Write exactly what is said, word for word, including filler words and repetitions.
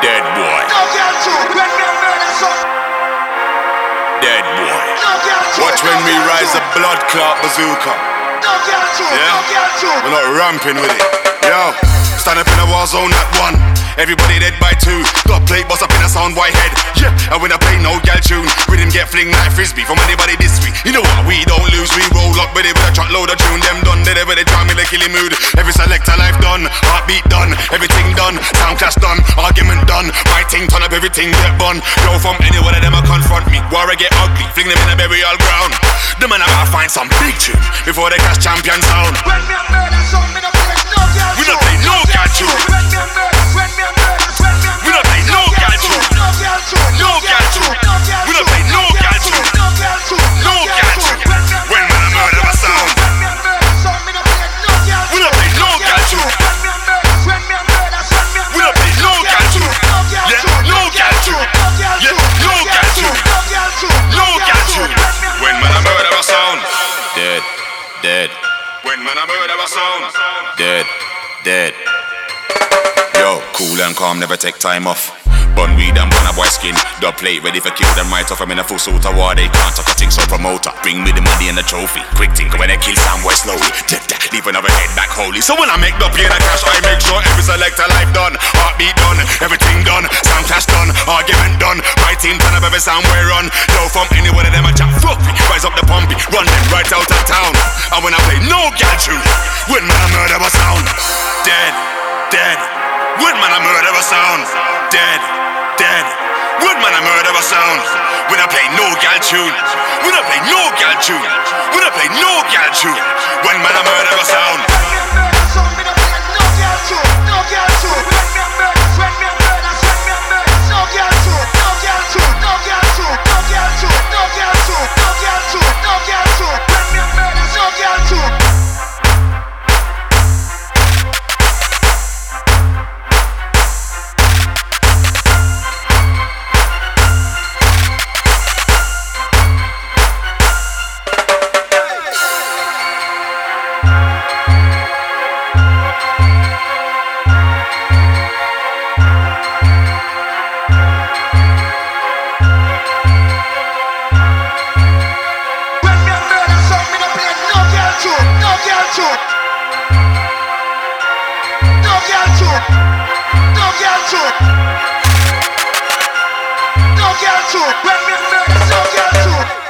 Dead boy. No girl too. When me a murder some. Dead boy. No girl too. Watch when we rise the blood clot bazooka. No girl too. Yeah? No girl too. We're not ramping with it. Yo, stand up in a war zone at one. Everybody dead by two. Got plate boss up in a sound white head. Yeah, and when I play no gal tune, rhythm get fling like frisbee from anybody this week. You know what? We don't lose. We roll up with it with a truck load of tune. Them done, they never they try me like killing mood. Every selector life done, heartbeat done, everything done, sound clash done, argument done. My ting turn up, everything get bun. Yo, from any one of them a confront me. War I get ugly, fling them in a burial ground. The man I gotta find some big tune before they cast champion sound. When me a murder some, me no play no girl too. We not play no gal tune. When me a murder, when me a murder, when me a murder. We not play no gal tune. No girl too. No gal tune. We not play no gal tune. No girl too. No gal tune. When man I murder a sound. When me a murder some, me no play no girl too. We not play no gal tune. When me a murder, when me a murder, when me a We not play no gal tune. Yeah, no gal tune. Yeah, no gal tune. No gal tune. When man I murder a sound. Dead, dead. When man I murder a sound. Dead, dead. Yo, cool and calm, never take time off. Bun weed and bun a boy skin. The plate ready for kill them right off. I'm in a full suit of war, they can't talk a thing, so promoter. Bring me the money and the trophy. Quick think when I kill some boy slowly. Dead, dead, leave another head back holy. So when I make the pay and the cash, I make sure every selector life done. Heartbeat done, everything done. Sound clash done, argument done. My team turn up every sound we run. Yo, from any one of them I chat fuck me. Rise up the pumpy, run them right out of town. And when I play no gal tune, when man I murder a sound. Dead, dead. When man I murder a sound. Dead, dead. When man I murder a sound. When I play no gal tune. When I play no gal tune. When I play no gal tune. When man I murder a sound. When me a murder some, me no play no girl too. No girl too. When me a murder, when me a murder, when me a murder. No girl too. No girl too. No girl too. No girl too. No girl too. No girl too. No girl too. When me a murder, no girl too. When me a murder some, me no play no girl too. No girl too. No girl too. No girl too. No girl too. When me a murder, no girl too.